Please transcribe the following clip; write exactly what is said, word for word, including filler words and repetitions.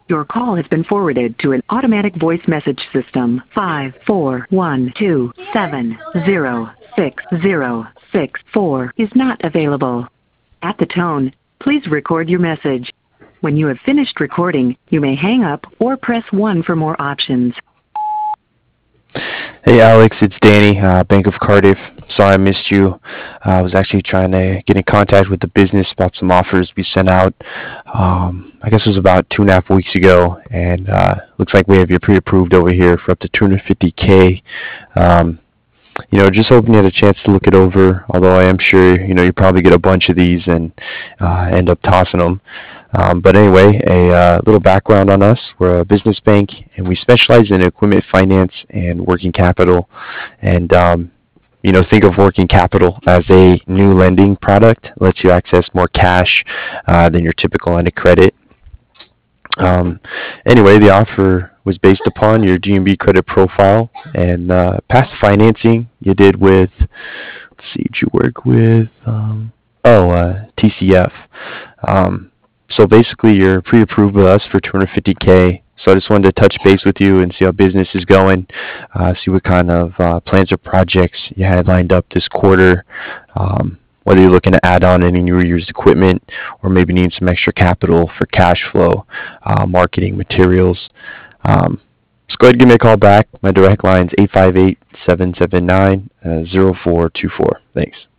Your call has been forwarded to an automatic voice message system. Five four one two seven zero six zero six four is not available. At the tone, please record your message. When you have finished recording, you may hang up or press one for more options. Hey Alex, it's Danny, uh, Bank of Cardiff. Sorry I missed you. Uh, I was actually trying to get in contact with the business about some offers we sent out. Um, I guess it was about two and a half weeks ago, and uh, looks like we have you pre-approved over here for up to two hundred fifty K. Um, you know, just hoping you had a chance to look it over, although I am sure, you know, you probably get a bunch of these and uh, end up tossing them. Um, but anyway, a uh, little background on us. We're a business bank, and we specialize in equipment finance and working capital. And, um, you know, think of working capital as a new lending product. It lets you access more cash uh, than your typical line of credit. Um, anyway, the offer was based upon your D and B credit profile and uh, past financing you did with, let's see, did you work with, um, oh, uh, T C F. Um, so basically you're pre-approved with us for two hundred fifty K. So I just wanted to touch base with you and see how business is going, uh, see what kind of uh, plans or projects you had lined up this quarter, um, whether you're looking to add on any new or used equipment or maybe need some extra capital for cash flow, uh, marketing materials. Um, just go ahead and give me a call back. My direct line is eight five eight, seven seven nine, zero four two four. Thanks.